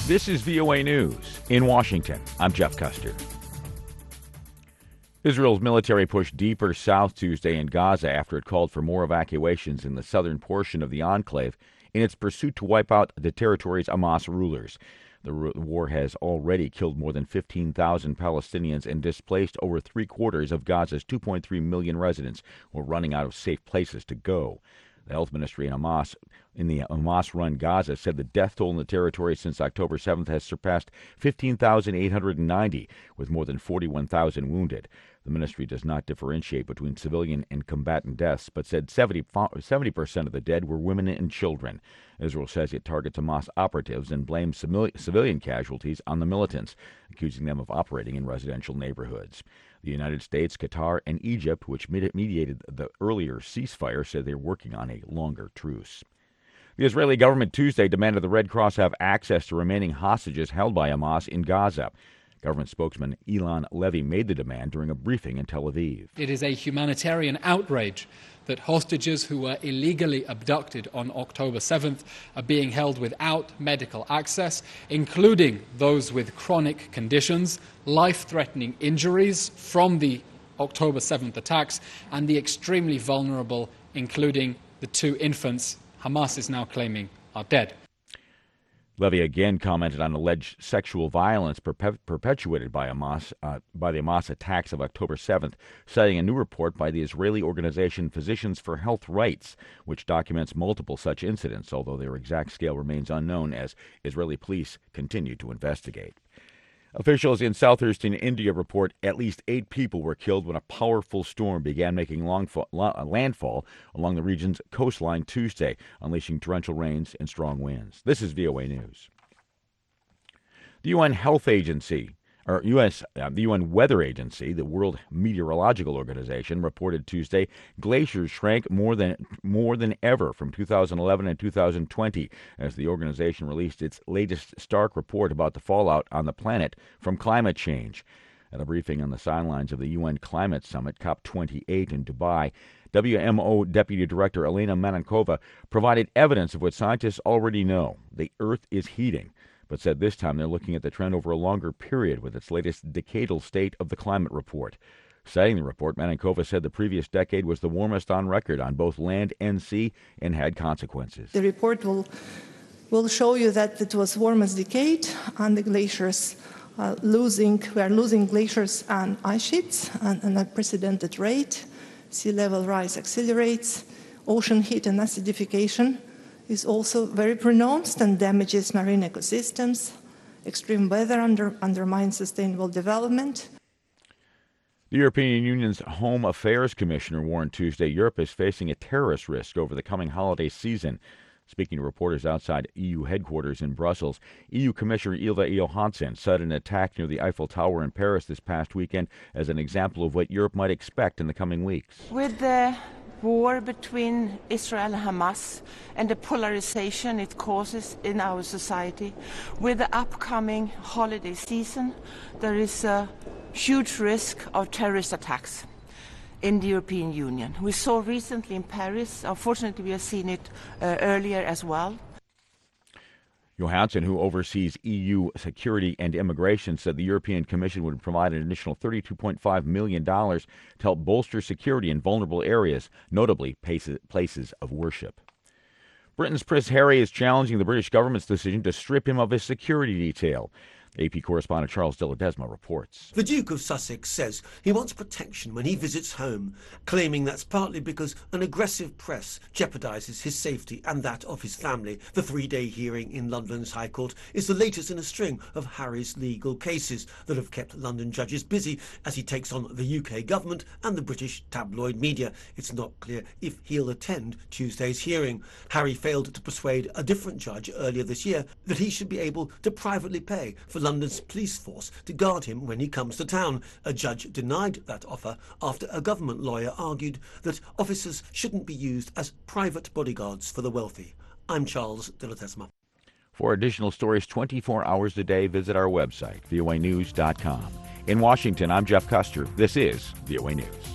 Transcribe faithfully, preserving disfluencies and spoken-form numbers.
This is V O A News. In Washington, I'm Jeff Custer. Israel's military pushed deeper south Tuesday in Gaza after it called for more evacuations in the southern portion of the enclave in its pursuit to wipe out the territory's Hamas rulers. The war has already killed more than fifteen thousand Palestinians and displaced over three quarters of Gaza's two point three million residents who are running out of safe places to go. The health ministry in Hamas, in the Hamas-run Gaza said the death toll in the territory since October seventh has surpassed fifteen thousand eight hundred ninety, with more than forty-one thousand wounded. The ministry does not differentiate between civilian and combatant deaths, but said seventy percent of the dead were women and children. Israel says it targets Hamas operatives and blames civilian casualties on the militants, accusing them of operating in residential neighborhoods. The United States, Qatar, and Egypt, which mediated the earlier ceasefire, said they're working on a longer truce. The Israeli government Tuesday demanded the Red Cross have access to remaining hostages held by Hamas in Gaza. Government spokesman Ilan Levy made the demand during a briefing in Tel Aviv. It is a humanitarian outrage that hostages who were illegally abducted on October seventh are being held without medical access, including those with chronic conditions, life-threatening injuries from the October seventh attacks, and the extremely vulnerable, including the two infants Hamas is now claiming are dead. Levy again commented on alleged sexual violence perpe- perpetuated by Hamas uh, by the Hamas attacks of October seventh, citing a new report by the Israeli organization Physicians for Health Rights, which documents multiple such incidents, although their exact scale remains unknown as Israeli police continue to investigate. Officials in southeastern India report at least eight people were killed when a powerful storm began making longfall, landfall along the region's coastline Tuesday, unleashing torrential rains and strong winds. This is V O A News. The U N Health Agency, or U S, uh, the U N Weather Agency, the World Meteorological Organization, reported Tuesday glaciers shrank more than more than ever from two thousand eleven and two thousand twenty as the organization released its latest stark report about the fallout on the planet from climate change. At a briefing on the sidelines of the U N Climate Summit, COP twenty-eight in Dubai, W M O Deputy Director Elena Manankova provided evidence of what scientists already know. The Earth is heating, but said this time they're looking at the trend over a longer period with its latest decadal state of the climate report. Citing the report, Manankova said the previous decade was the warmest on record on both land and sea and had consequences. The report will will show you that it was warmest decade and the glaciers uh, losing, we are losing glaciers and ice sheets at an unprecedented rate. Sea level rise accelerates, ocean heat and acidification is also very pronounced and damages marine ecosystems. Extreme weather under, undermines sustainable development. The European Union's Home Affairs Commissioner warned Tuesday Europe is facing a terrorist risk over the coming holiday season. Speaking to reporters outside E U headquarters in Brussels, E U Commissioner Ylva Johansson cited an attack near the Eiffel Tower in Paris this past weekend as an example of what Europe might expect in the coming weeks. With the war between Israel and Hamas and the polarization it causes in our society, with the upcoming holiday season, there is a huge risk of terrorist attacks in the European Union. We saw recently in Paris, unfortunately we have seen it uh, earlier as well. Johansson, who oversees E U security and immigration, said the European Commission would provide an additional thirty-two point five million dollars to help bolster security in vulnerable areas, notably places of worship. Britain's Prince Harry is challenging the British government's decision to strip him of his security detail. A P correspondent Charles de Ledesma reports. The Duke of Sussex says he wants protection when he visits home, claiming that's partly because an aggressive press jeopardises his safety and that of his family. The three-day hearing in London's High Court is the latest in a string of Harry's legal cases that have kept London judges busy as he takes on the U K government and the British tabloid media. It's not clear if he'll attend Tuesday's hearing. Harry failed to persuade a different judge earlier this year that he should be able to privately pay for London's police force to guard him when he comes to town. A judge denied that offer after a government lawyer argued that officers shouldn't be used as private bodyguards for the wealthy. I'm Charles de Ledesma. For additional stories twenty-four hours a day, visit our website, V O A news dot com. In Washington, I'm Jeff Custer. This is V O A News.